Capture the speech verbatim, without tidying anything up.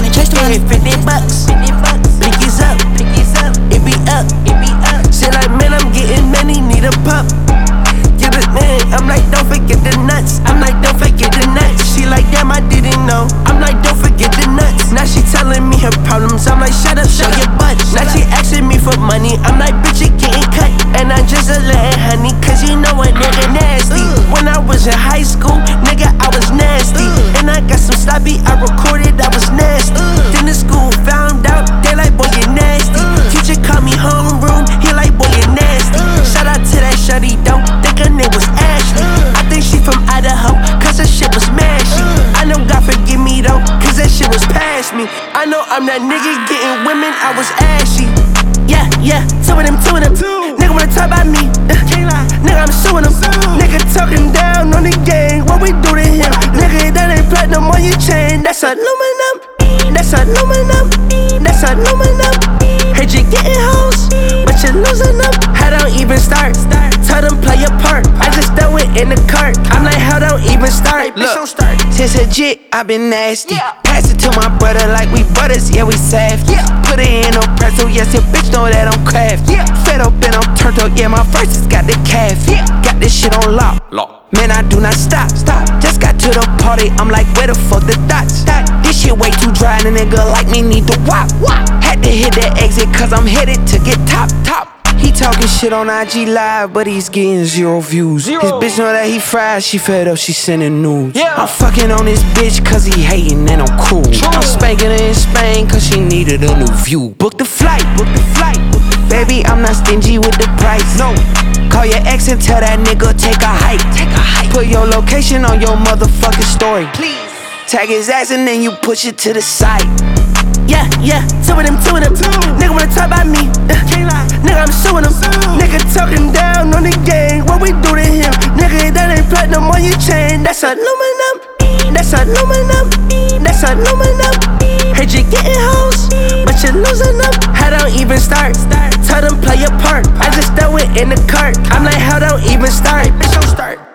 can chase the money. fifty bucks, fifty bucks. pinkies up, Pinkies up. it be up. It be up. Shit like, man, I'm getting money, need a pup. Give it, man, I'm like, don't forget the nuts. I'm like, don't forget the nuts. She like, damn, I didn't know. I'm like, don't forget the nuts. Now she telling me her problems. I'm like, shut up, show your butt. Now she asking me for money. I'm like, bitch, you getting cut. And I'm just a little honey, cause you know a nigga nasty. When I was in high school, nigga, I was nasty. And I got some sloppy, I recorded, I was nasty. Then the school found out, they like, boy, you nasty. Teacher called me homeroom, he like, boy, you nasty. Shout out to that shawty, don't think her name was Ashley. I think she from Idaho, cause her shit was mashy. I know God forgive me though, cause that shit was past me. I know I'm that nigga getting women, I was ashy. Yeah, yeah, two of them, two of them. Nigga wanna talk about me, uh, nigga, I'm suing him. Nigga talking down on the gang, what we do to him? Nigga, that ain't platinum on your chain, that's aluminum. That's aluminum, that's aluminum. Heard you getting hoes, but you're losing them. I don't even start, tell them play your part. I just throw it in the cart, I'm like, how don't even start? Look, since a jit, I been nasty. Pass it to my brother like we brothers, yeah, we savage. Put it in a pretzel, yes, your bitch know that I'm craft. Fed up and I'm turned up, yeah, my verses got the calf. Got this shit on lock. Man, I do not stop, stop. Just got to the party, I'm like, where the fuck the thoughts? This shit way too dry, and a nigga like me need to wop. Had to hit that exit, cause I'm headed to get top, top. He talking shit on I G Live, but he's getting zero views. Zero. His bitch know that he fried, she fed up, she sending nudes. Yeah. I'm fucking on this bitch cause he hating and I'm cool. True. I'm spanking her in Spain cause she needed a new view. Book the flight, book the flight, book the flight. Baby, I'm not stingy with the price. No. Call your ex and tell that nigga take a hike. Take a hike. Put your location on your motherfucking story. Please. Tag his ass and then you push it to the side. Yeah, yeah, two of them, two of them. Nigga wanna talk about me, uh, nigga, I'm suing him. Nigga talking down on the gang, what we do to him? Nigga, that ain't platinum on your chain, that's aluminum. That's aluminum, that's aluminum. Heard you getting hoes, but you're losing them. I don't even start, tell them play your part. I just throw it in the cart, I'm like, how don't even start? Bitch, don't start.